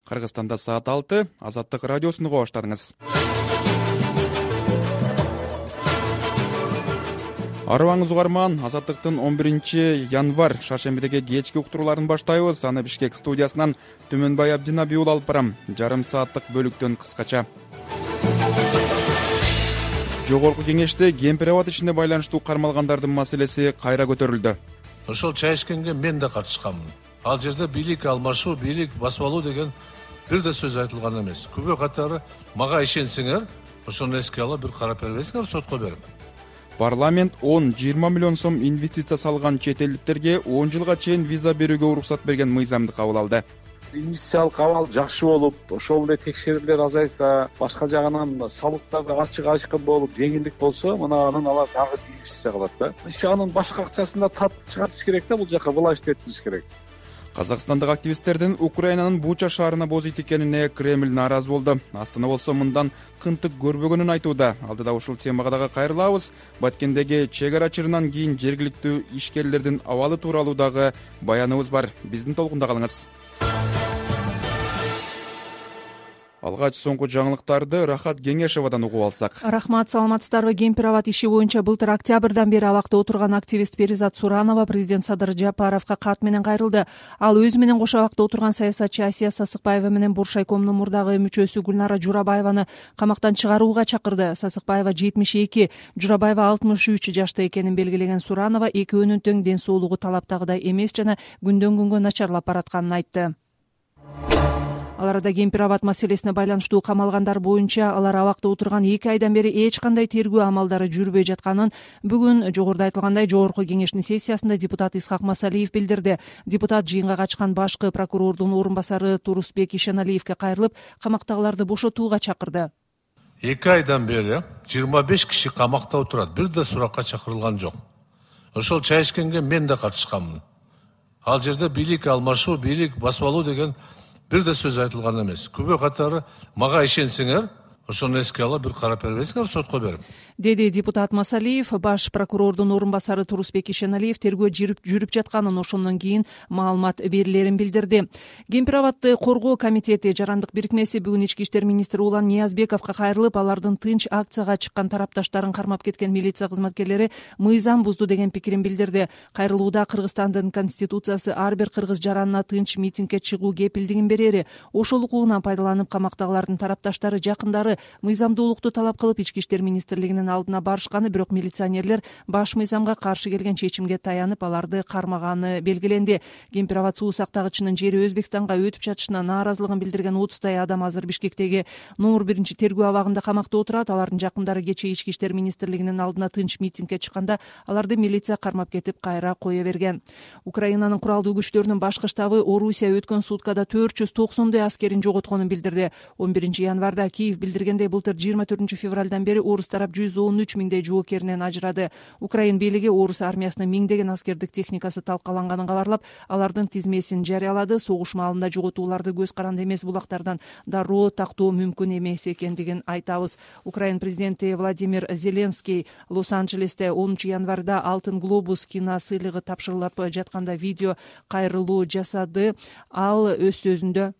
Кыргызстанда саат 6, Азаттык радиосун уга баштадыңыз. Арыбаңыз угарман, Азаттыктын 11 январь шаршембидеги кечки уктурууларын баштайбыз. Аны Бишкек студиясынан Түмөнбай Абдинаби уулу алып барам. Жарым сааттык бөлүктөн кыскача. Жогорку кеңеште кемпир абад ишине байланыштуу кармалгандардын маселеси кайра көтөрүлдү. Ошол чай ичкенге мен да катышканмын. Ал жерде бийлик алмашуу, бийлик басып алуу деген бир да сөз айтылган эмес. Күбө катары мага ишенсеңер, ошону эске алып бир карап бербейсиңер, сотко берип. Парламент 10-20 миллион сом инвестиция салган чет элдиктерге 10 жылга чейин виза берүүгө уруксат берген мыйзамды кабыл алды. Инвестициялык абал жакшы болуп, ошол эле текшерүүлөр азайса, башка жагынан салыктар да ачык болуп, жеңилдик болсо, мына анан алар дагы инвестиция кылат да. Анын башка акчасын да тартып чыгарыш керек да, бул жака власть этиш керек. Казакстандык активисттердин Украинанын Буча шаарына боз ит экенине Кремль нааразы болду. Астана болсо мындан кынтык көрбөгөнүн айтууда. Алдыда ушул темага дагы кайрылабыз. Баткендеги чек ара чырынан кийин жергиликтүү ишкерлердин абалы тууралуу дагы баяныбыз бар. Биздин толкунда калыңыз. Алгач соңку жаңылыктарды Рахат Кеңешевадан угуп алсак. Рахмат, саламатсыздарбы? Кемпир абад иши боюнча былтыр октябрдан бери абакта отурган активист Перизат Суранова президент Садыр Жапаровго кат менен кайрылды. Ал өзү менен кошо абакта отурган саясатчы Асия Сасыкбаева менен Буршайкомдун мурдагы мүчөсү Гүлнара Журабаеваны камактан чыгарууга чакырды. Сасыкбаева 72, Журабаева 63 жашта экенин белгилеген Суранова экөөнүн тең ден соолугу талаптагыдай эмес жана күндөн күнгө начарлап баратканын айтты. Ал арада кемпир абад маселесине байланыштуу камалгандар боюнча алар абакта отурган 2 айдан бери эч кандай тергөө амалдары жүрбөй жатканын бүгүн жогоруда айтылгандай Жогорку кеңештин сессиясында депутат Исхак Масалиев билдирди. Депутат жыйынга качкан башкы прокурордун орун басары Турусбек Ишеналиевге кайрылып, камактагыларды бошотууга чакырды. 2 айдан бери 25 киши камакта отурат, бир да суракка чакырылган жок. Ошол чай ичкенге мен да катышканмын. Ал жерде бийлик алмашуу, бийлик басып алуу деген бир да сөз айтылган эмес. Күбө катары мага ишенсеңер, ошону эске алып бир карап бербейсиңер, сотко берип. Деди депутат Масалиев. Баш прокурордун орун басары Турусбек Ишеналиев тергөө жүрүп жатканын, ошондон кийин маалымат берилерин билдирди. Кемпир абадты коргоо комитети жарандык бирикмеси бүгүн ички иштер министри Улан Ниязбековго кайрылып, алардын тынч акцияга чыккан тарапташтарын кармап кеткен милиция кызматкерлери мыйзам бузду деген пикирин билдирди. Кайрылууда Кыргызстандын конституциясы ар бир кыргыз жаранына тынч митингге чыгуу кепилдигин берери, ошол укугунан пайдаланып камактагылардын тарапташтары жакындары мыйзамдуулукту талап кылып ички иштер министрлигинин алдына барышканы, бирок милиционерлер баш мыйзамга каршы келген чечимге таянып аларды кармаганы белгиленди. Кемпир абад суу сактагычынын жери Өзбекстанга өтүп жатышына нааразылыгын билдирген 30 адам азыр Бишкектеги номер 1 тергөө абагында камакта отурат. Алардын жакындары кечээ ички иштер министрлигинин алдына тынч митингге чыкканда аларды милиция кармап кетип кайра кое берген. Украинанын куралдуу күчтөрүнүн башкы штабы Орусия өткөн суткада 490 аскерин жоготконун билдирди. 11 январда Киев билдиргендей былтыр 24 февралдан бери орус тарап 113 миңдей жоокеринен ажырады. Украин бийлиги орус армиясынын миңдеген аскердик техникасы талкаланганын кабарлап, алардын тизмесин жарыялады. Согуш маалында жоготууларды көз каранды эмес булактардан дароо тактоо мүмкүн эмес экендигин айтабыз. Украин президенти Владимир Зеленский Лос-Анджелесте 10 январда Алтын глобус кино сыйлыгы тапшырылып жатканда видео кайрылуу жасады. Ал өз сөзүндө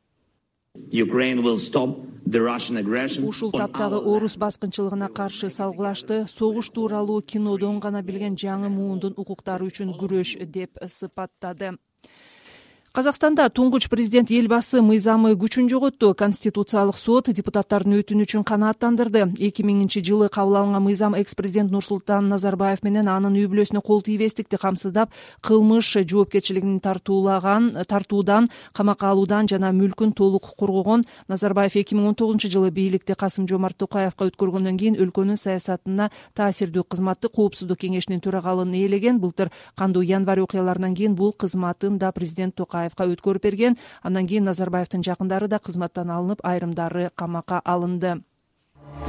ушул таптагы орус баскынчылыгына каршы салгылашты. Согуш тууралуу кинодон гана билген жаңы муундун укуктары үчүн күрөш деп сыпаттады. Казакстанда туңгуч президент Элбасы мыйзамы күчүн жоготту. Конституциялык сот депутаттардын өтүнүчүн канааттандырды. 2000-жылы кабыл алынган мыйзам экс-президент Нурсултан Назарбаев менен анын үй бүлөсүнө кол тийбестикти камсыздап, кылмыш жоопкерчилигин тартуудан, камакка алуудан жана мүлкүн толук коргогон. Назарбаев 2019-жылы бийликти Касым-Жомарт Токаевга өткөргөндөн кийин өлкөнүн саясатына таасирдүү кызматты Коопсуздук кеңешинин төрагалыгын ээлеген. Былтыр кандуу январь окуяларынан кийин бул кызматын да президент Токаевга өткөрүп берген. Андан кийин Назарбаевдин жакындары да кызматтан алынып, айрымдары камакка алынды.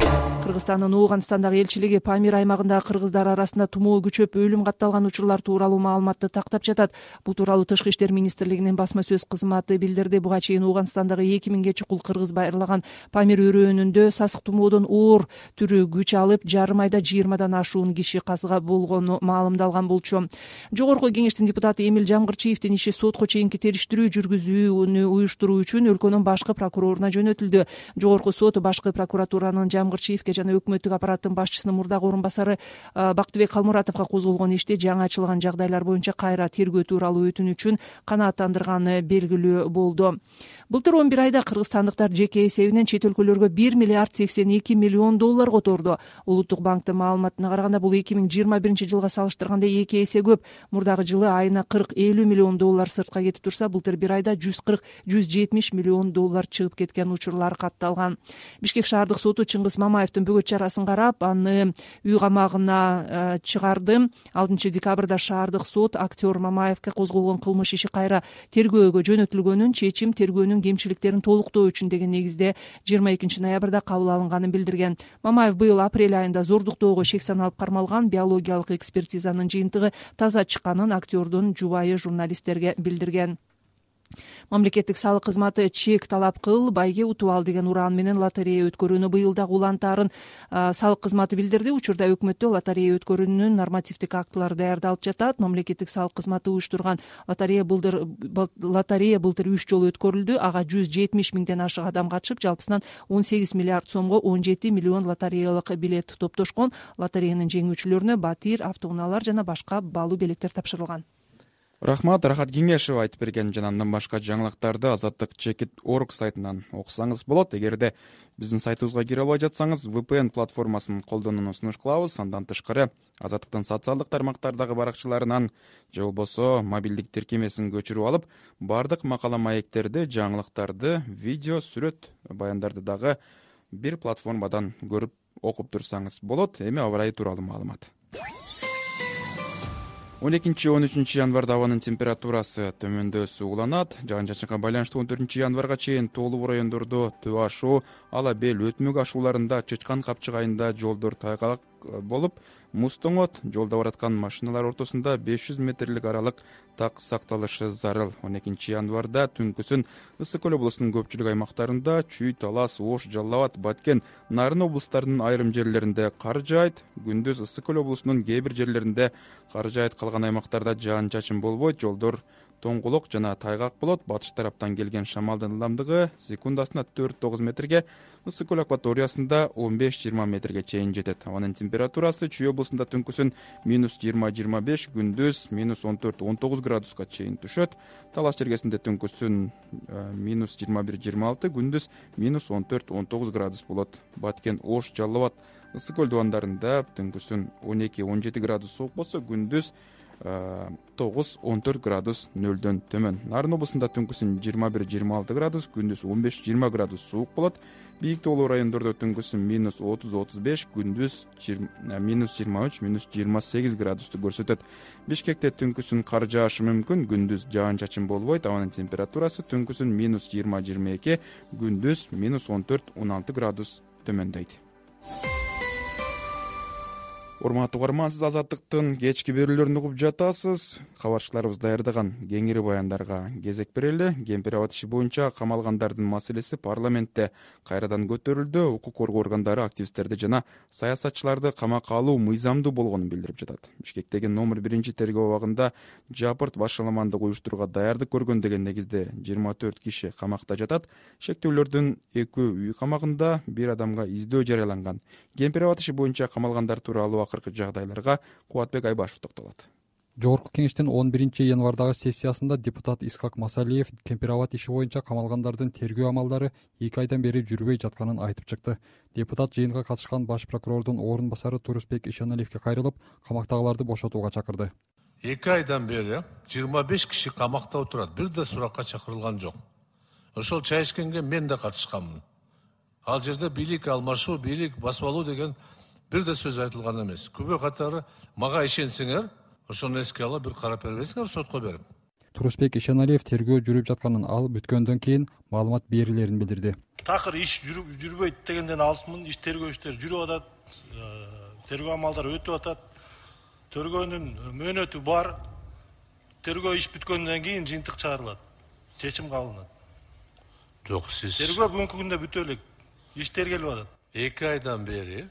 Кыргызстандын Ооганстандагы элчилиги Памир аймагындагы кыргыздар арасында тумоо күчөп өлүм катталган учурлар тууралуу маалыматты тактап жатат. Бул тууралуу Тышкы иштер министрлигинин басма сөз кызматы билдирди. Буга чейин Ооганстандагы 2000 чукул кыргыз байырлаган Памир өрөөнүндө сасык тумоодон оор түрү күч алып, жарым айда 20дан ашуун киши каза болгону маалымдалган болчу. Жогорку кеңештин депутаты Эмил Жамгырчиевдин иши сотко чейинки териштирүү жүргүзүүнү уюштуруу үчүн өлкөнүн башкы прокуроруна жөнөтүлдү. Жогорку сот башкы прокуратуранын Жамгырчиевге жана өкмөттүк аппараттын башчысынын мурдагы орун басары Бактыбек Калмуратовго козголгон ишти жаңы ачылган жагдайлар боюнча кайра тергөө тууралуу өтүнүчүн канааттандырганы белгилүү болду. Былтыр 11 айда кыргызстандыктар жеке эсебинен чет өлкөлөргө 1 миллиард 82 миллион доллар которду. Улуттук банктын маалыматына караганда бул 2021 жылга салыштырганда 2 эсе көп. Мурдагы жылы айына 40-50 миллион доллар сыртка кетип турса, былтыр бир айда 140-170 миллион доллар чыгып кеткен учурлар катталган. Бишкек шаардык соту Чыңгыз Мамаевдин бөгөт чарасын карап, аны үй камагына чыгарды. 6-декабрда шаардык сот актер Мамаевге козголгон кылмыш иши кайра тергөөгө жөнөтүлгөнүн, чечим тергөөнүн кемчиликтерин толуктоо үчүн деген негизде 22 ноябрда кабыл алынганын билдирген. Мамаев быйыл апрель айында зордуктоого шек саналып кармалган. Биологиялык экспертизанын жыйынтыгы таза чыкканын актердун жубайы журналисттерге билдирген. Мамлекеттик салык кызматы чек талап кыл, байге утуп ал деген ураан менен лотерея өткөрүүнү быйыл дагы улантаарын салык кызматы билдирди. Учурда өкмөттө лотерея өткөрүүнүн нормативдик актылары даярдалып жатат. Мамлекеттик салык кызматы уюштурган лотерея былтыр 3 жолу өткөрүлдү. Ага 170 миңден ашык адам катышып, жалпысынан 18 миллиард сомго 17 миллион лотереялык билет топтошкон. Лотереянын жеңүүчүлөрүнө батир, автоунаалар жана башка баалуу белектер тапшырылган. Рахмат, Рахат Кеңешева айтып берген жана андан башка жаңылыктарды Азаттык.org сайтынан окусаңыз болот. Эгерде биздин сайтыбызга кире албай жатсаңыз, VPN платформасын колдонууну сунуш кылабыз. Андан тышкары Азаттыктын социалдык тармактардагы баракчаларынан же болбосо мобилдик тиркемесин көчүрүп алып, бардык макала маектерди, жаңылыктарды, видео, сүрөт, баяндарды дагы бир платформадан көрүп окуп турсаңыз болот. Эми аба ырайы тууралуу маалымат. 12-13 январда абанын температурасы төмөндөсү уланат. Жаан-чачынга байланыштуу 14 январга чейин тоолуу райондордо төө ашуу, ала бел өтмөк ашууларында, Чычкан Капчык айында жолдор тайгалак болуп, муз тоңот, жолдо бараткан машиналар ортосунда 500 метрлик аралык так сакталышы зарыл. 12 январда түнкүсүн Ысык Көл облусунун көпчүлүк аймактарында, Чүй, Талас, Ош, Жалал Абад, Баткен, Нарын облустарынын айрым жерлеринде кар жаайт. Күндүз Ысык Көл облусунун кээ бир жерлеринде кар жаайт, калган аймактарда жаан-чачын болбойт, жолдор тоңголок жана тайгак болот. Батыш тараптан келген шамалдын ылдамдыгы секундасына 4-9 метрге, Ысык Көл акваториясында 15-20 метрге чейин жетет. Абанын температурасы Чүй облусунда түнкүсүн -20-25, күндүз -14-19 градуска чейин түшөт. Талас жергесинде түнкүсүн -21-26, күндүз -14-19 градус болот. Баткен, Ош, Жалал Абад, Ысык Көл дубандарында түнкүсүн 12-17 градус суук болсо, күндүз 9-14 градус нөлдөн төмөн. Нарын облусунда түнкүсүн 21-26 градус, күндүз 15-20 градус суук болот. Бийик тоолуу райондордо түнкүсүн -30-35, күндүз -23-28 градусту көрсөтөт. Бишкекте түнкүсүн кар жаашы мүмкүн, күндүз жаан-чачын болбойт. Абанын температурасы түнкүсүн -20-22, күндүз -14-16 градус төмөндөйт. Урматтуу угарман, сиз Азаттыктын кечки берүүлөрүн угуп жатасыз. Кабарчыларыбыз даярдаган кеңири баяндарга кезек берели. Кемпир абад иши боюнча камалгандардын маселеси парламентте кайрадан көтөрүлдү. Укук коргоо органдары активисттерди жана саясатчыларды камакка алуу мыйзамдуу болгонун билдирип жатат. Бишкектеги номер 1 тергөө абагында жапырт башаламандык уюштурууга даярдык көргөн деген негизде 24 киши камакта жатат. Шектүүлөрдүн 2 үй камагында 1 адамга издөө жарыяланган. Кемпир абад иши боюнча камалгандар тууралуу акыркы жагдайларга Кубатбек Айбашев токтолот. Жогорку кеңештин 11 январдагы сессиясында депутат Исхак Масалиев Кемпир абад иши боюнча камалгандардын тергөө амалдары 2 айдан бери жүрбөй жатканын айтып чыкты. Депутат жыйынга катышкан баш прокурордун орун басары Турусбек Ишаналиевге кайрылып, камактагыларды бошотууга чакырды. 2 айдан бери 25 киши камакта отурат, бир да суракка чакырылган жок. Ошол чай ичкенге мен да катышканмын. Ал жерде бийлик алмашуу, бийлик басып алуу деген бир да сөз айтылган эмес. Күбө катары мага ишенсеңер, ошону эске алып бир карап бербейсиңер сотко берип. Турусбек Ишаналиев тергөө жүрүп жатканын, ал бүткөндөн кийин маалымат берилерин билдирди. такыр иш жүрбөйт дегенден алысмын. Иш тергөө иштери жүрүп атат. Тергөө амалдары өтүп атат. Тергөөнүн мөөнөтү бар. Тергөө иш бүткөндөн кийин жыйынтык чыгарылат. Чечим кабылданат. Жок, сиз Тергөө бүгүнкү күндө бүтө элек. Иш тергелип атат. 2 айдан бери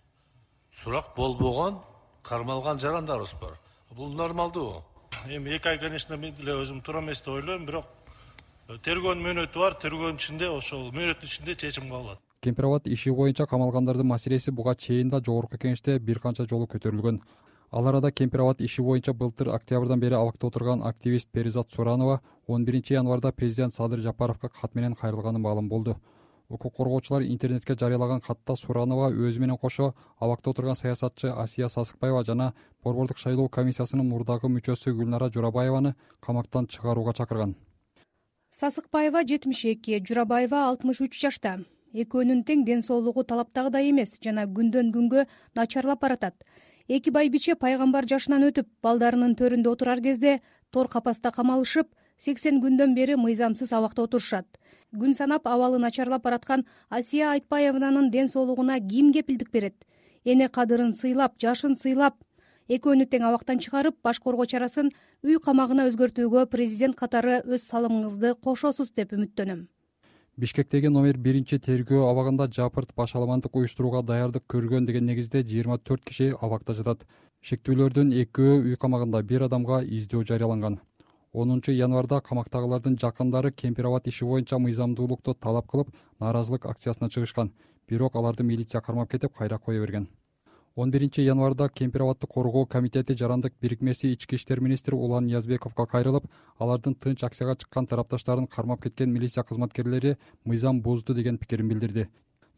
сурак болбогон, кармалган жарандарыбыз бар. Бул нормалдуу. Эми 2 ай, конечно, мен деле өзүм туура эмес деп ойлойм, бирок тергөөнүн мөөнөтү бар. Тергөөнүн ичинде ошол мөөнөттүн ичинде чечим кабылат. Кемпирабад иши боюнча камалгандардын маселеси буга чейин да жогорку кеңеште бир канча жолу көтөрүлгөн. Ал арада Кемпирабад иши боюнча былтыр октябрдан бери абакта отурган активист Перизат Суранова 11 январда президент Садыр Жапаровго кат менен кайрылганы маалым болду. Укук коргоочулар интернетке жарыялаган катта Суранова өзү менен кошо абакта отурган саясатчы Асия Сасыкбаева жана Борбордук шайлоо комиссиясынын мурдагы мүчөсү Гүлнара Журабаеваны камактан чыгарууга чакырган. Сасыкбаева 72, Журабаева 63 жашта. Экөөнүн тең ден соолугу талаптагыдай эмес жана күндөн күнгө начарлап баратат. Эки байбиче пайгамбар жашынан өтүп, балдарынын төрүндө отурар кезде тор капаста камалышып, 80 күндөн бери мыйзамсыз абакта отурушат. Күн санап абалы начарлап бараткан Асия Айтбаеванын ден соолугуна ким кепилдик берет? Эне кадырын сыйлап, жашын сыйлап, экөөнү тең абактан чыгарып, баш коргоо чарасын үй камагына өзгөртүүгө президент катары өз салымыңызды кошосуз деп үмүттөнөм. Бишкектеги номер 1 тергөө абагында Жапырт башаламандык уюштурууга даярдык көргөн деген негизде 24 киши абакта жатат. Шектүүлөрдүн экөө үй камагында, бир адамга издөө жарыяланган. 10 январда камактагылардын жакындары Кемпирабад иши боюнча мыйзамдуулукту талап кылып, нааразылык акциясына чыгышкан. Бирок аларды милиция кармап кетип, кайра кое берген. 11 январда Кемпирабадды коргоо комитети жарандык бирикмеси ички иштер министри Улан Ниязбековго кайрылып, алардын тынч акцияга чыккан тарапташтарын кармап кеткен милиция кызматкерлери мыйзам бузду деген пикирин билдирди.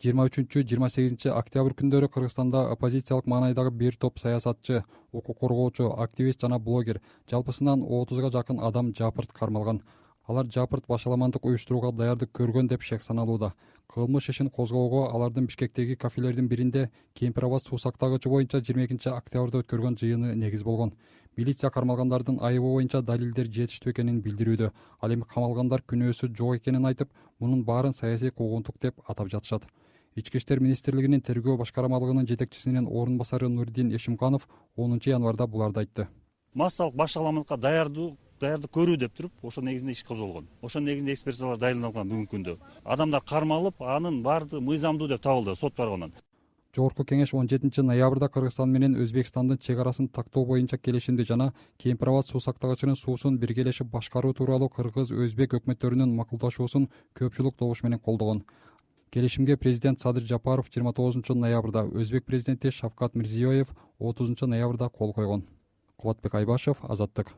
23-28 октябрь күндөрү Кыргызстанда оппозициялык маанайдагы бир топ саясатчы, укук коргоочу, активист жана блогер, жалпысынан 30га жакын адам Жапырт кармалган. Алар Жапырт башаламандык уюштурууга даярдык көргөн деп шек саналууда. Кылмыш ишин козгоого алардын Бишкектеги кафелердин биринде Кемпирабад суу сактагычы боюнча 22 октябрда өткөргөн жыйыны негиз болгон. Милиция кармалгандардын айыбы боюнча далилдер жетиштүү экенин билдирүүдө. Ал эми камалгандар күнөөсү жок экенин айтып, мунун баарын саясий куугунтук деп атап жатышат. Ички иштер министрлигинин тергөө башкармалыгынын жетекчисинин орун басары Нурдин Эшимканов 10 январда буларды айтты. Массалык башаламандыкка даярдык көрүү деп туруп, ошол негизинде иш козголгон. Ошол негизинде экспертизалар дайындалган бүгүнкү күндө. Адамдар кармалып, анын баардыгы мыйзамдуу деп табылды сот баргандан. Жогорку кеңеш 17 ноябрда Кыргызстан менен Өзбекстандын чек арасын тактоо боюнча келишимди жана Кемпирабад суу сактагычынын суусун биргелешип башкаруу тууралуу кыргыз-өзбек өкмөттөрүнүн макулдашуусун көпчүлүк добуш менен колдогон. Келишимге президент Садыр Жапаров 29 ноябрда, Өзбек президенти Шавкат Мирзиёев 30 ноябрда кол койгон. Кубатбек Айбашев, Азаттык.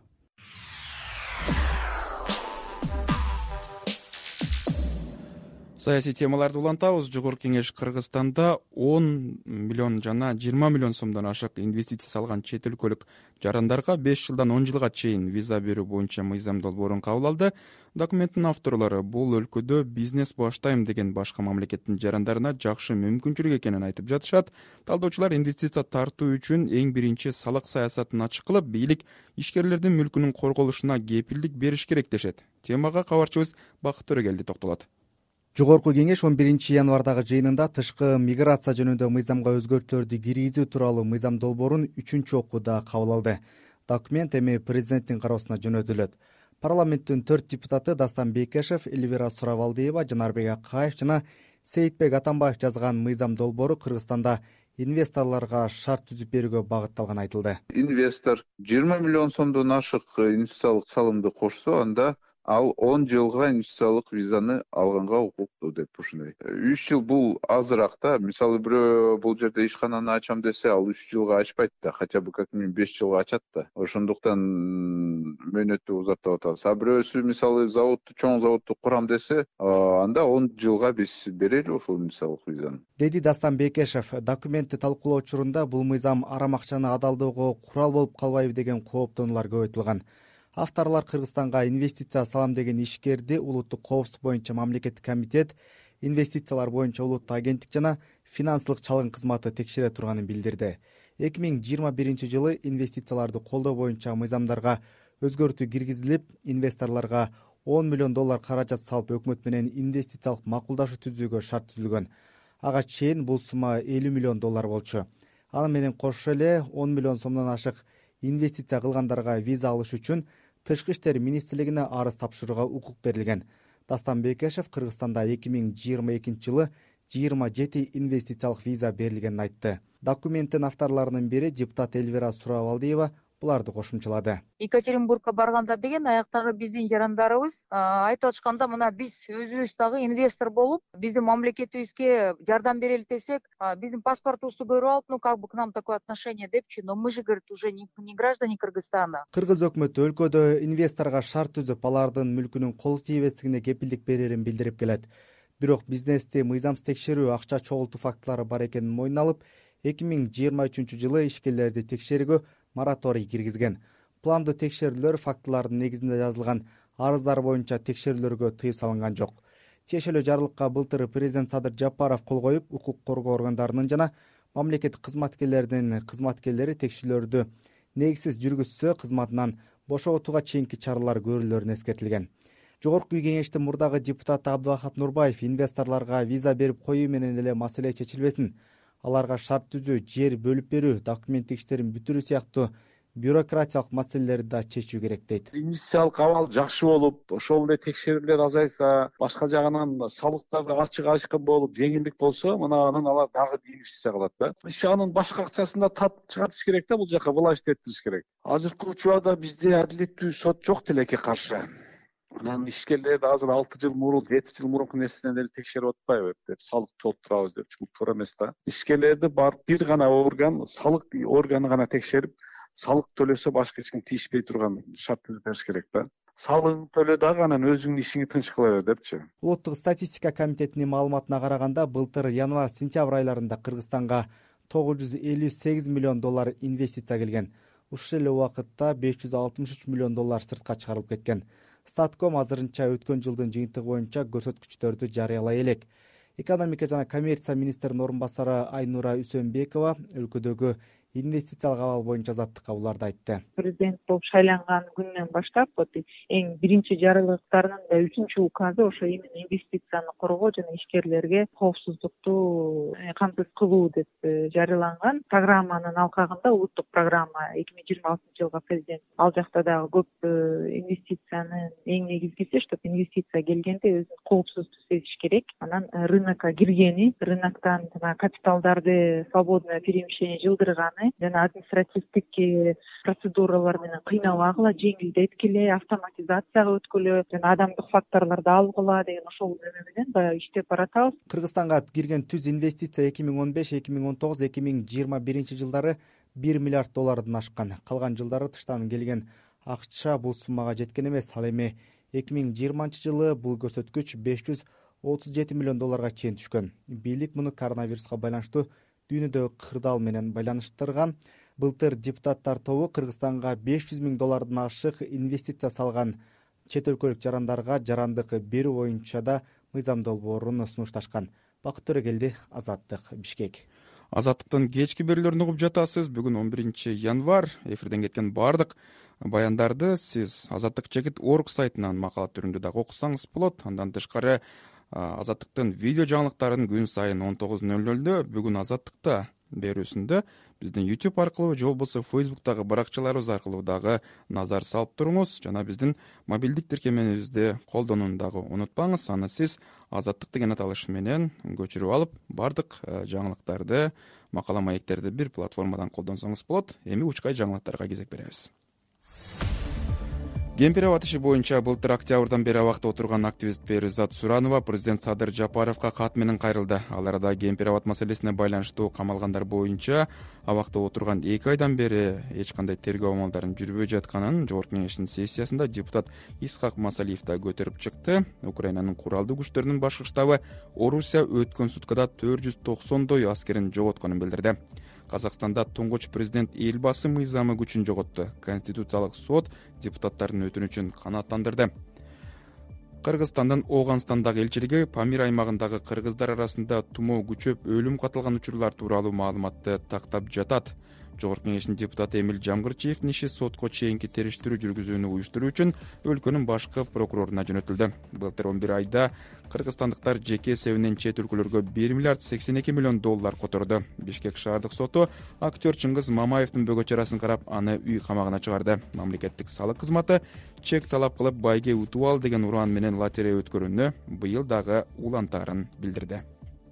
Саясий темаларды улантабыз. Жогорку кеңеш Кыргызстанда 10 миллион жана 20 миллион сомдон ашык инвестиция салган чет өлкөлүк жарандарга 5 жылдан 10 жылга чейин виза берүү боюнча мыйзам долбоорун кабыл алды. Документтин авторлору бул өлкөдө бизнес баштайм деген башка мамлекеттин жарандарына жакшы мүмкүнчүлүк экенин айтып жатышат. Талдоочулар инвестиция тартуу үчүн эң биринчи салык саясатын ачык кылып, бийлик ишкерлердин мүлкүнүн корголушуна кепилдик бериш керек дешет. Темага кабарчыбыз Бакыт Төрөгелди токтолот. Жогорку кеңеш 11 январдагы жыйынында тышкы миграция жөнүндө мыйзамга өзгөртүүлөрдү киргизүү тууралуу мыйзам долбоорун 3 окууда кабыл алды. Документ эми президенттин кароосуна жөнөтүлөт. Парламенттин 4 депутаты Дастан Бекешев, Эльвира Суравалдиева, Жанарбек Акаев жана Сейитбек Атамбаев жазган мыйзам долбоору Кыргызстанда инвесторлорго шарт түзүп берүүгө багытталган айтылды. Инвестор 20 миллион сомдон ашык инвестициялык салымды кошсо, анда ал 10 жылга инвестициялык визаны алганга укуктуу деп ушундай. 3 жыл бул азыраак да. Мисалы бирөө бул жерде ишкананы ачам десе, ал 3 жылга ачпайт да, хотя бы как минимум 5 жылга ачат да. Ошондуктан мөөнөттү узартып атабыз. А бирөөсү мисалы заводду, чоң заводду курам десе, анда 10 жылга биз берели ошол инвестициялык визаны. Деди Дастан Бекешев. Документти талкуулоо учурунда бул мыйзам арам акчаны адалдоого курал болуп калбайбы деген кооптонуулар көп айтылган. Авторлор Кыргызстанга инвестиция салам деген ишкерди улуттук коопсуздук боюнча мамлекеттик комитет, инвестициялар боюнча улуттук агенттик жана финансылык чалгын кызматы текшере турганын билдирди. 2021 жылы инвестицияларды колдоо боюнча мыйзамдарга өзгөртүү киргизилип, инвесторлорго $10 миллион каражат салып өкмөт менен инвестициялык макулдашуу түзүүгө шарт түзүлгөн. Ага чейин бул сумма $50 миллион болчу. Аны менен кошо эле 10 миллион сомдон ашык инвестиция кылгандарга виза алыш үчүн Тышкы иштер министрлигине арыз тапшырууга укук берилген. Дастан Бекешев Кыргызстанда 2022 жылы 27 инвестициялык виза берилгенин айтты. Документтин авторлорунун бири депутат Эльвира Сурабалдиева буларды кошумчалады. Екатеринбургка барганда деген аяктагы биздин жарандарыбыз айтып атышканда, мына биз өзүбүз дагы инвестор болуп, биздин мамлекетибизге жардам берели десек, биздин паспортубузду көрүп алып, как бы к нам такое отношение депчи, но мы же, говорит, уже не граждане Кыргызстана. Кыргыз өкмөтү өлкөдө инвесторго шарт түзүп, алардын мүлкүнүн кол тийбестигине кепилдик берерин билдирип келет. Бирок бизнести мыйзамсыз текшерүү, акча чогултуу фактылары бар экенин мойнуна алып, 2023 жылы ишкерлерди текшерүүгө мораторий киргизген. Пландуу текшерүүлөр фактылардын негизинде жазылган арыздар боюнча текшерүүлөргө тыюу салынган жок. Тиешелүү жарлыкка былтыр президент Садыр Жапаров кол коюп, укук коргоо органдарынын жана мамлекеттик кызматкерлери текшерүүлөрдү негизсиз жүргүзсө кызматынан бошотууга чейинки чаралар көрүлөрүн эскертилген. Жогорку үй кеңештин мурдагы депутаты Абдывахап Нурбаев инвесторлорго виза берип коюу менен эле маселе чечилбесин, аларга шарт түзүү, жер бөлүп берүү, документтик иштерин бүтүрүү сыяктуу бюрократиялык маселелерди да чечүү керек дейт. Инвестициялык абал жакшы болуп, ошол эле текшерүүлөр азайса, башка жагынан салыктар да ачык айкын болуп, жеңилдик болсо, мына анан алар дагы инвестиция кылат да. Анын башка акчасын да тартып чыгарыш керек да, бул жака власть эттириш керек. Азыркы учурда бизде адилеттүү сот жок тилекке каршы. Анан ишкерлерди азыр 6 жыл мурун, 7 жыл мурунку нерседен эле текшерип атпайбы деп, салык толтурабыз деп, бул туура эмес да. Ишкерлерди бар бир гана орган, салык органы гана текшерип, салык төлөсө башка эч ким тийишпей турган шарт түзүп бериш керек да. Салыгын төлө дагы анан өзүңдүн ишиңи тынч кыла бер депчи. Улуттук статистика комитетинин маалыматына караганда, былтыр январь-сентябрь айларында Кыргызстанга $958 миллион инвестиция келген. Ушул эле убакытта $563 миллион сыртка чыгарылып кеткен. Статком азырынча өткөн жылдын жыйынтыгы боюнча көрсөткүчтөрдү жарыялай элек. Экономика жана коммерция министринин орун басары Айнура Үсөнбекова өлкөдөгү инвестициялык абал боюнча азаттыкка буларды айтты. Президент болуп шайланган күндөн баштап эң биринчи жарыялыктарынын да 3-чү указы ошо именно инвестицияны коргоо жана ишкерлерге коопсуздукту камсыз кылуу деп жарыяланган. Программанын алкагында улуттук программа 2026 жылга президент ал жакта дагы көп инвестициянын эң негизгиси, чтобы инвестиция келгенде өзүн коопсуз сезиш керек. Анан рынокко киргени, рыноктан капиталдарды свободное перемещение жылдырганы жана административдик процедуралар менен кыйнабагыла, жеңилдеткиле, автоматизацияга өткүлө жана адамдык факторлорду алгыла деген ошол эме менен баягы иштеп баратабыз. Кыргызстанга кирген түз инвестиция 2015, 2019, 2021 жылдары $1 миллиард ашкан. Калган жылдары тыштан келген акча бул суммага жеткен эмес. Ал эми 2020 жылы бул көрсөткүч $537 миллион чейин түшкөн. Бийлик муну коронавируска байланыштуу дүйнөдөгү кырдаал менен байланыштырган. Былтыр депутаттар тобу Кыргызстанга $500 миң ашык инвестиция салган чет өлкөлүк жарандарга жарандык берүү боюнча да мыйзам долбоорун сунушташкан. Бакыт Төрөгелди, Азаттык, Бишкек. Азаттыктын кечки берүүлөрүн угуп жатасыз. Бүгүн 11 январь. Эфирден кеткен бардык баяндарды сиз Азаттык.org сайтынан макала түрүндө дагы окусаңыз болот. Андан тышкары Азаттыктын видео жаңылыктарын күн сайын 19:00 бүгүн Азаттыкта берүүсүндө биздин YouTube аркылуу же болбосо Facebook'тагы баракчаларыбыз аркылуу дагы назар салып туруңуз. Жана биздин мобилдик тиркемебизди колдонууну дагы унутпаңыз. Аны сиз Азаттык деген аталыш менен көчүрүп алып, бардык жаңылыктарды, макала маектерди бир платформадан колдонсоңуз болот. Эми учкай жаңылыктарга кезек беребиз. Кемпирабад иши боюнча былтыр октябрдан бери абакта отурган активист Перизат Суранова президент Садыр Жапаровго кат менен кайрылды. Ал арада Кемпирабад маселесине байланыштуу камалгандар боюнча абакта отурган 2 айдан бери эч кандай тергөө амалдарын жүрбөй жатканын Жогорку кеңештин сессиясында депутат Исхак Масалиев да көтөрүп чыкты. Украинанын куралдуу күчтөрүнүн башкы штабы Орусия өткөн суткада 490 аскерин жоготконун билдирди. Казакстанда туңгуч президент Элбасы мыйзамы күчүн жоготту. Конституциялык сот депутаттардын өтүнүчүн канааттандырды. Кыргызстандан Ооганстандагы элчилиги Памир аймагындагы кыргыздар арасында тумоо күчөп өлүм катылган учурлар тууралуу маалыматты тактап жатат. Жогорку Кеңештин депутаты Эмил Жамгырчиевдин иши сотко чейинки териштирүү жүргүзүүнү уюштуруу үчүн өлкөнүн башкы прокуроруна жөнөтүлдү. Былтыр 11 айда кыргызстандыктар жеке эсебинен чет өлкөлөргө 1 миллиард 82 миллион доллар которду. Бишкек шаардык соту актер Чыңгыз Мамаевдин бөгө чарасын карап, аны үй камагына чыгарды. Мамлекеттик салык кызматы чек талап кылып байге утуп ал деген ураан менен лотерея өткөрүүнү быйыл дагы улантаарын билдирди.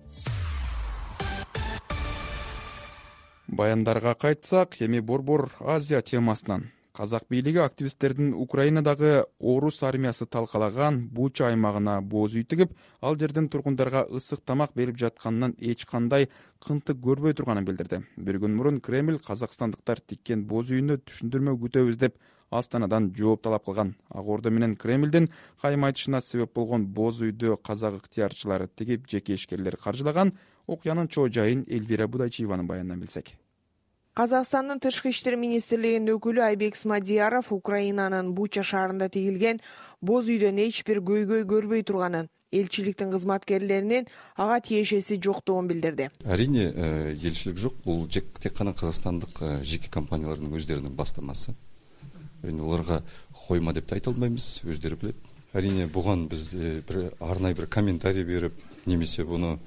Баяндарга кайтсак, эми борбор Азия темасынан. Казак бийлиги активисттердин Украинадагы орус армиясы талкалаган Буча аймагына боз үй тигип, ал жерден тургундарга ысык тамак берип жатканынан эч кандай кынтык көрбөй турганын билдирди. Бир күн мурун Кремль казакстандыктар тиккен боз үйүнө түшүндүрмө күтөбүз деп Астанадан жооп талап кылган. Ак Ордо менен Кремлдин кайым айтышына себеп болгон боз үйдү казак ыктыярчылары тигип, жеке ишкерлер каржылаган. Окуянын чоо жайын Эльвира Будайчиеванын баянынан билсек. Казакстандын тышкы иштер министрлигинин өкүлү Айбек Смадияров Украинанын Буча шаарында тигилген боз үйдөн эч бир көйгөй көрбөй турганын, элчиликтин кызматкерлеринин ага тиешеси жоктугун билдирди. Арине элчилик жок, бул тек гана казакстандык жеке компаниялардын өздөрүнүн бастамасы. Аларга койма деп айта албайбыз, өздөрү билет. Арине буган биз бир арнайы бир комментарий берип, немесе буну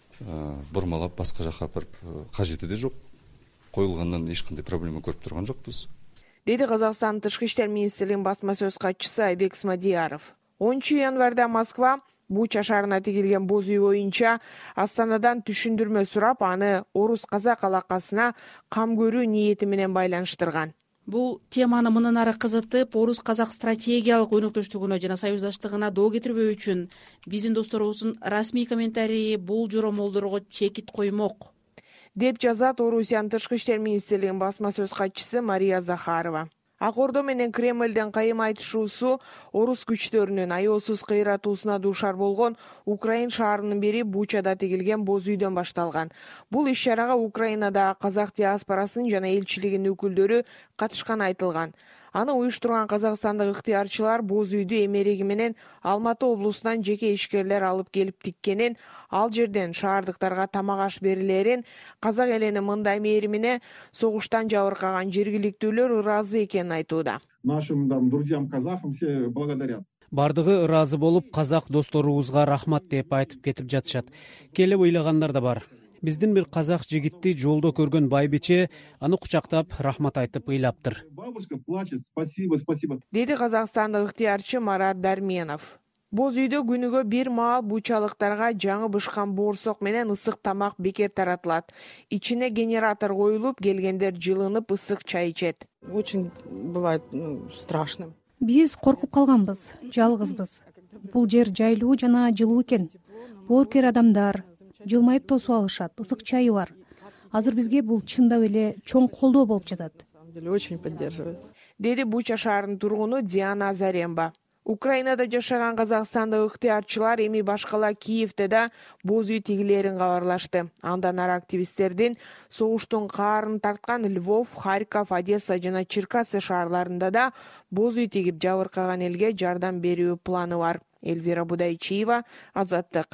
бурмалап башка жака барып кажети да жок. Коюлгандан эч кандай проблема көрүп турган жокпуз. Деди Казакстан тышкы иштер министрлигинин басма сөз катчысы Айбек Смадияров. 10 январда Москва Буча шаарына тигилген боз үй боюнча Астанадан түшүндүрмө сурап, аны орус-казак алакасына кам көрүү ниети менен байланыштырган. Бул теманы мындан ары кызытып, орус-казак стратегиялык өнөктөштүгүнө жана союздаштыгына доо кетирбөө үчүн биздин досторубуздун расмий комментарийи бул жоромолдорго чекит коймок, деп жазат Орусиянын тышкы иштер министрлигинин басма сөз катчысы Мария Захарова. Ак Ордо менен Кремлдин кайым айтышуусу орус күчтөрүнүн аеосуз кыйратуусуна дуушар болгон Украин шаарынын бири Бучада тигилген боз үйдөн башталган. Бул иш-чарага Украинада казак диаспорасынын жана элчилигинин өкүлдөрү катышканы айтылган. Аны уюштурган казакстандык ыктыярчылар боз үйдү эмереги менен Алматы облусунан жеке ишкерлер алып келип тиккенин, ал жерден шаардыктарга тамак аш берилерин, казак элинин мындай мээримине согуштан жабыркаган жергиликтүүлөр ыраазы экенин айтууда. Нашим друзьям казахам все благодарят. Бардыгы ыраазы болуп, казак досторубузга рахмат деп айтып кетип жатышат. Келип ыйлагандар да бар. Биздин бир казак жигитти жолдо көргөн байбиче аны кучактап рахмат айтып ыйлаптыр. Бабушка плачет, спасибо, спасибо. Деди казакстандык ыктыярчы Марат Дарменов. Боз үйдө күнүгө бир маал бучалыктарга жаңы бышкан боорсок менен ысык тамак бекер таратылат. Ичине генератор коюлуп, келгендер жылынып ысык чай ичет. Очень бывает страшно. Биз коркуп калганбыз, жалгызбыз. Бул жер жайлуу жана жылуу экен. Боорукер адамдар жылмайып тосуп алышат, ысык чайы бар. Азыр бизге бул чындап эле чоң колдоо болуп жатат. Очень поддерживает. Деди Буча шаарынын тургуну Диана Азаренба. Украинада жашаган казакстандык ыктыярчылар эми башкала Киевде да боз үй тигилерин кабарлашты. Андан ары активисттердин согуштун каарын тарткан Львов, Харьков, Одесса жана Черкассы шаарларында да боз үй тигип жабыркаган элге жардам берүү планы бар. Эльвира Будайчиева, Азаттык.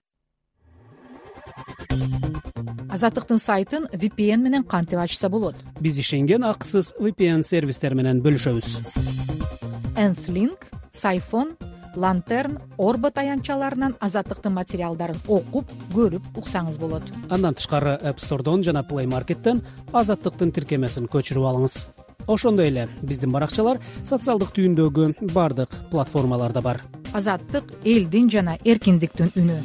Азаттыктын сайтын VPN менен кантип ачса болот? Биз ишенген акысыз VPN сервистер менен бөлүшөбүз. Nthling, Сайфон, Lantern, Орбо таянчаларынан Азаттыктын материалдарын окуп, көрүп уксаңыз болот. Андан тышкары App Store'дон жана Play Market'тен Азаттыктын тиркемесин көчүрүп алыңыз. Ошондой эле биздин баракчалар социалдык түйүндөгү бардык платформаларда бар. Азаттык элдин жана эркиндиктин үнү.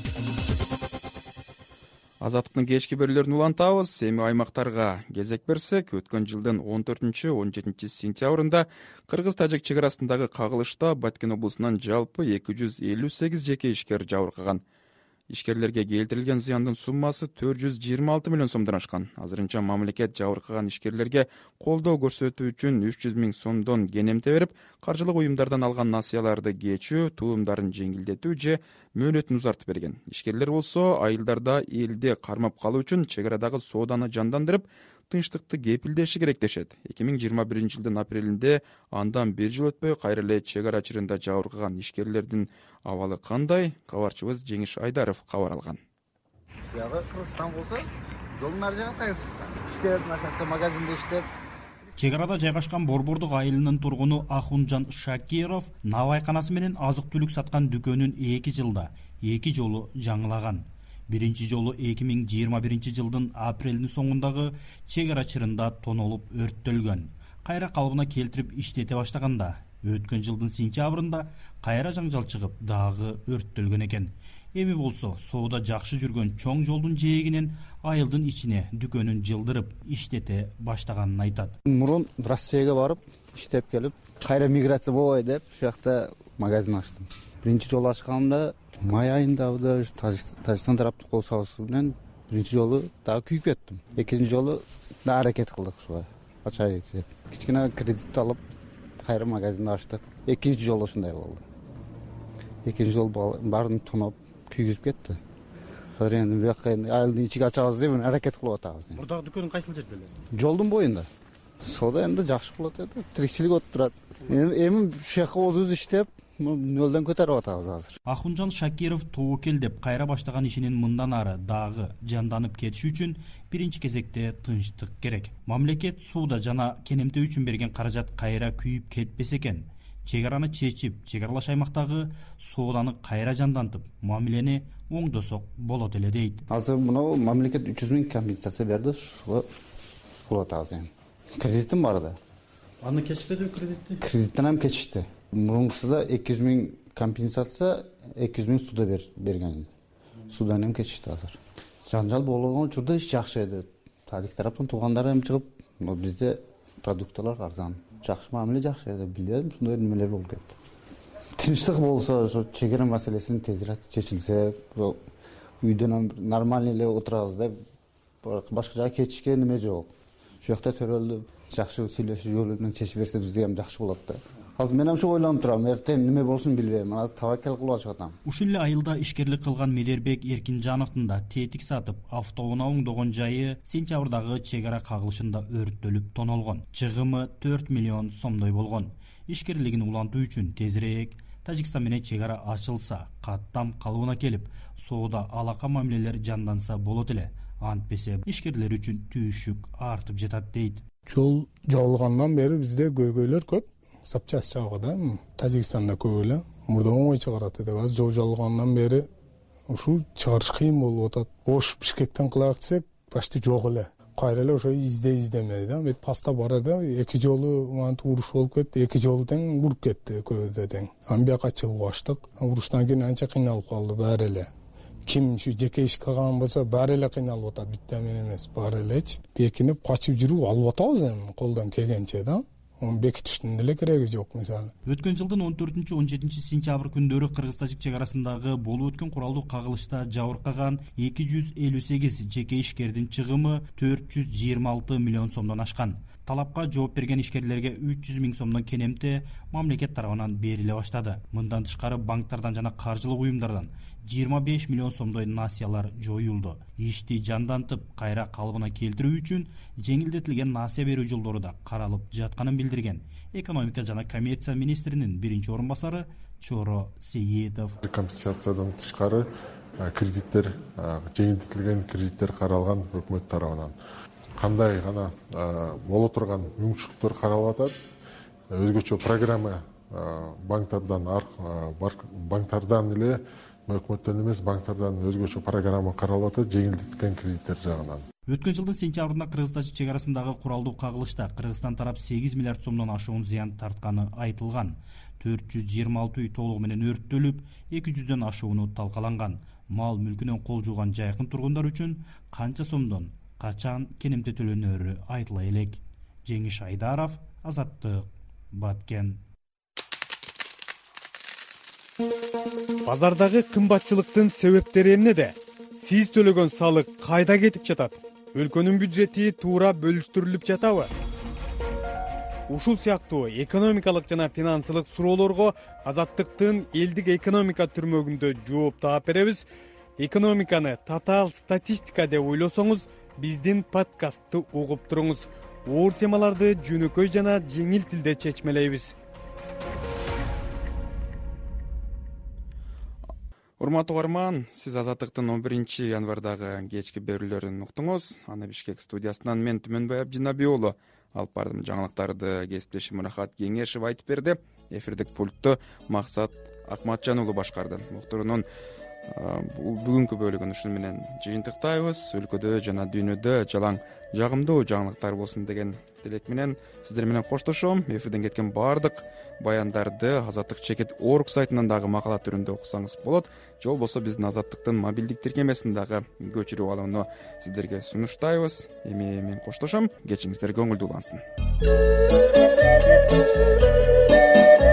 Азаттыктын кечки берүүлөрүн улантабыз. Эми аймактарга кезек берсек, өткөн жылдын 14-17 сентябрында Кыргыз-Тажик чек арасындагы кагылышта Баткен облусунан жалпы 258 жеке ишкер жабыркаган. Ишкерлерге келтирилген зыяндын суммасы 426 миллион сомдон ашкан. Азырынча мамлекет жабыркаган ишкерлерге колдоо көрсөтүү үчүн 300 миң сомдон кенемте берип, каржылык уюмдардан алган насыяларды кечүү, туумдарын жеңилдетүү же мөөнөтүн узартып берген. Ишкерлер болсо айылдарда элди кармап калуу үчүн чек арадагы сооданы жандандырып, тынчтыкты кепилдеши керек дешет. 2021 жылдын апрелинде андан бир жыл өтпөй кайра эле чек ара чырында жабыркаган ишкерлердин абалы кандай? Кабарчыбыз Жеңиш Айдаров кабар алган. Бияга Кыргызстан болсо жолдун ар жагында иштеп, мына магазинде иштеп. Чек арада жайгашкан Борбордук айылынын тургуну Ахунжан Шакиров навайканасы менен азык-түлүк саткан дүкөнүн 2 жылда 2 жолу жаңылаган. Биринчи жолу 2021 жылдын апрелдин соңундагы чек ара чырында тонолуп өрттөлгөн. Кайра калыбына келтирип иштете баштаганда өткөн жылдын сентябрында кайра жаңжал чыгып дагы өрттөлгөн экен. Эми болсо соода жакшы жүргөн чоң жолдун жээгинен айылдын ичине дүкөнүн жылдырып иштете баштаганын айтат. Мурун Россияга барып иштеп келип, кайра миграция болбой деп ушул жакта магазин ачтым. Биринчи жолу ачканымда май айында Тажикстан тараптын кол салгысы менен биринчи жолу дагы күйүп кеттим. Экинчи жолу да аракет кылдык ушуга. Ачайык деп. Кичкене кредит алып, кайра магазинди ачтык. Экинчи жолу ушундай болду. Экинчи жолу баарын тоноп күйгүзүп кетти. Азыр эми бияка айылдын ичиге ачабыз деп аракет кылып атабыз. Мурдагы дүкөнүн кайсыл жерде эле? Жолдун боюнда. Соода эми жакшы болот эди. Тирикчилик өтүп турат. Эми ушул жака өзүбүз иштеп, нөлдөн көтөрүп атабыз азыр. Ахунжан Шакиров тобокел деп кайра баштаган ишинин мындан ары дагы жанданып кетиши үчүн биринчи кезекте тынчтык керек. Мамлекет сууда жана кенемте үчүн берген каражат кайра күйүп кетпесе экен. Чек араны чечип, чек аралаш аймактагы сооданы кайра жандантып, мамилени оңдосок болот эле дейт. Азыр мына мамлекет 300 000 компенсация берди, ушуга болот азыр. Кредитим бар да. Аны кечпеди кредитти? Кредиттен ham кечишти. Мурункусуда 200 000 компенсация, 200 000 суда берген. Судан ham кечишти азыр. Жанжал болгон учурда иш жакшы эди. Тадик тараптан туугандары ham чыгып, бизде продукталар арзан. Жакшы мамиле жакшы эди, билбедим, ушундай немелер болуп кетти. Тынчтык болсо, ошо чек ара маселесин тезирээк чечилсе, үйдөн нормально эле отурабыз деп, башка жака кетишке неме жок. Ошол жакта төрөлүп, жакшы сүйлөшүү жолу менен чечип берсе бизге ham жакшы болот да. Азыр мен ошо ойлонуп турам, эртең неме болушун билбейм. Азыр табакел кылып атып атам. Ушул эле айылда ишкерлик кылган Мелербек Эркинжановдун да тетик сатып, автоунаа оңдогон жайы сентябрдагы чек ара кагылышында өрттөлүп тонолгон. Чыгымы 4 миллион сомдой болгон. Ишкерлигин улантуу үчүн тезирээк Тажикстан менен чек ара ачылса, каттам калыбына келип, соода алака мамилелер жанданса болот эле. Антпесе ишкерлер үчүн түйшүк артып жатат дейт. Жол жабылгандан бери бизде көйгөйлөр көп. Запчасть жагы да Тажикстанда көп эле. Мурда оңой чыгарат эди. Азыр жол жабылгандан бери ушул чыгарыш кыйын болуп атат. Ош Бишкектен кылайык десек, почти жок эле. Кайра эле ошо издемей да. Бет паста бар да, 2 жолу мантип уруш болуп кетти. 2 жолу тең уруп кетти көбүдө тең. Бияка чыгып аштык. Уруштан кийин анча кыйналып калды баары эле. Ким ушу жеке иш кылган болсо баары эле кыйналып атат, битте мен эмес, баары элечи. Бекинип качып жүрүп алып атабыз эми колдон келгенче да. Бекитиштин деле кереги жок мисалы. Өткөн жылдын 14-17 сентябрь күндөрү Кыргыз-Тажик чек арасындагы болуп өткөн куралдуу кагылышта жабыркаган 258 жеке ишкердин чыгымы 426 миллион сомдон ашкан. Талапка жооп берген ишкерлерге 300 000 сомдон кенемте мамлекет тарабынан бериле баштады. Мындан тышкары банктардан жана каржылык уюмдардан 25 миллион сомдой насыялар жоюлду. Ишти жандантып, кайра калыбына келтирүү үчүн жеңилдетилген насыя берүү жолдору да каралып жатканын билдирген экономика жана коммерция министринин биринчи орун басары Чоро Сейитов. Компенсациядан тышкары кредиттер, жеңилдетилген кредиттер каралган өкмөт тарабынан. Кандай гана боло турган мүмкүнчүлүктөр каралып атат. Өзгөчө программа банктардан эле, өкмөттөн эмес, банктардан өзгөчө программа каралып атат, жеңилдетилген кредиттер жагынан. Өткөн жылдын сентябрында Кыргыз-Тажик чек арасындагы куралдуу кагылышта Кыргызстан тарап 8 миллиард сомдон ашуун зыян тартканы айтылган. 426 үй толугу менен өрттөлүп, 200дөн ашууну талкаланган. Мал мүлкүнөн кол жууган жайкын тургундар үчүн канча сомдон качан кенемте төлөнөрү айтыла элек. Жеңиш Айдаров, Азаттык, Баткен. Базардагы кымбатчылыктын себептери эмнеде? Сиз төлөгөн салык кайда кетип жатат? Өлкөнүн бюджети туура бөлүштүрүлүп жатабы? Ушул сыяктуу экономикалык жана финансылык суроолорго Азаттыктын элдик экономика түрмөгүндө жооп таап беребиз. Экономиканы татаал статистика деп ойлосоңуз, биздин подкастты угуп туруңуз. Оор темаларды жөнөкөй жана жеңил тилде чечмелейбиз. урматтуу угарман, сиз Азаттыктын 11 январдагы кечки берүүлөрүн уктуңуз. Аны Бишкек студиясынан мен Түмөнбай Абдинабий уулу алып бардым. Жаңылыктарды кесиптешим Мурахат Кеңешев айтып берди. Эфирдик пультту Максат Акматжан уулу башкарды. Уктуруунун бүгүнкү бөлүгүн ушун менен жыйынтыктайбыз. Өлкөдө жана дүйнөдө жалаң жагымдуу жаңылыктар болсун деген тилек менен сиздер менен коштошом. Эфирден кеткен баардык баяндарды Азаттык чекит орг сайтынан дагы макала түрүндө окусаңыз болот. Же болбосо биздин Азаттыктын мобилдик тиркемесин дагы көчүрүп алууну сиздерге сунуштайбыз. Эми мен коштошом. Кечиңиздер көңүлдүү улансын.